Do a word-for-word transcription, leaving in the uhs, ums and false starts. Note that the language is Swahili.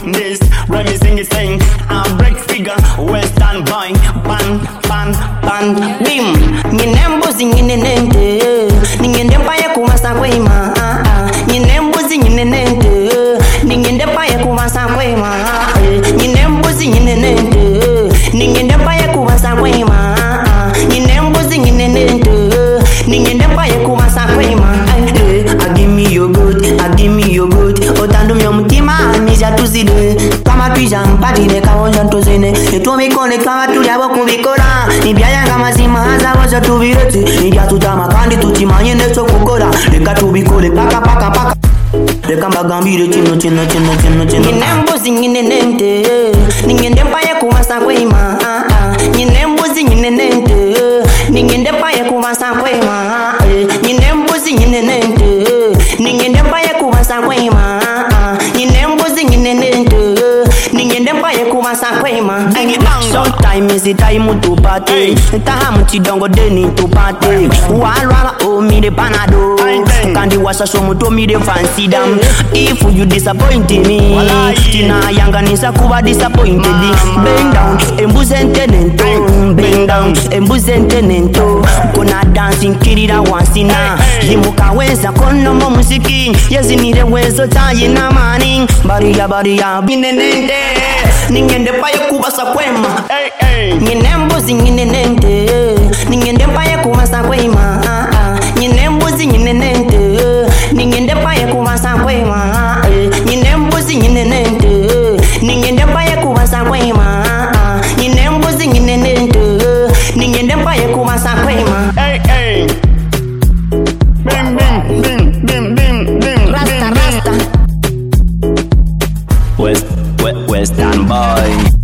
this. Let me sing it, sing. I break figure, western boy. Pan, pan, pan, bim. Nyinembuzi nyinenente. Ningende paye kumasa kwema. Nyinembuzi nyinenente. Ningende paye kumasa kwema. Nyinembuzi nyinenente. Ningende paye kumasa kwema. Nyinembuzi nyinenente. Ningende paye kumasa kwema. I give me your good, I give me your good. Otando mi mutima, nisha tuzide. Kama tuijang patine kama jantozene. Eto mi kone kama tuliabo kubikora. Nibiaya kama zima haza waza tubireti. Nibia tutama kandi tutimanye neto kukora. Leka tubikole paka paka paka. Leka mbagambire chino chino chino chino chino. Nyinembuzi nyinenente. Ningende paye kumasa kwema. Nyinembuzi nyinenente. Ningende paye kumasa kwema. Nyinembuzi nyinenente. Ningende paye kumasa kwema. Nyinembuzi nyinenente. Ningende paye kumasa kwema. Sometimes it's time to party. Tahamu chidongo deni to party. Walwala oh me de panado. Kandi washa somo to me de fancy dam. If you disappoint me, tina yanga nisa kuba disappointed. Bend down, embuzente nento. Bend down, embuzente nento. Kona dancing kirira wansina. Limuka weza kono mo musiki. Yezi nire wezo tayi na mani. Bariya bariya binenente. Ningende paye kubasa kwema. Nyinembuzi nyinenente. Ningende paye kubasa kwema. Nyinembuzi nyinenente. Ningende paye kubasa kwema. Nyinembuzi nyinenente. Ningende paye kubasa kwema. Nyinembuzi nyinenente. Ningende paye kubasa kwema. Hey hey. Bim bim bim bim bim bim. Rasta rasta. West West Western boy.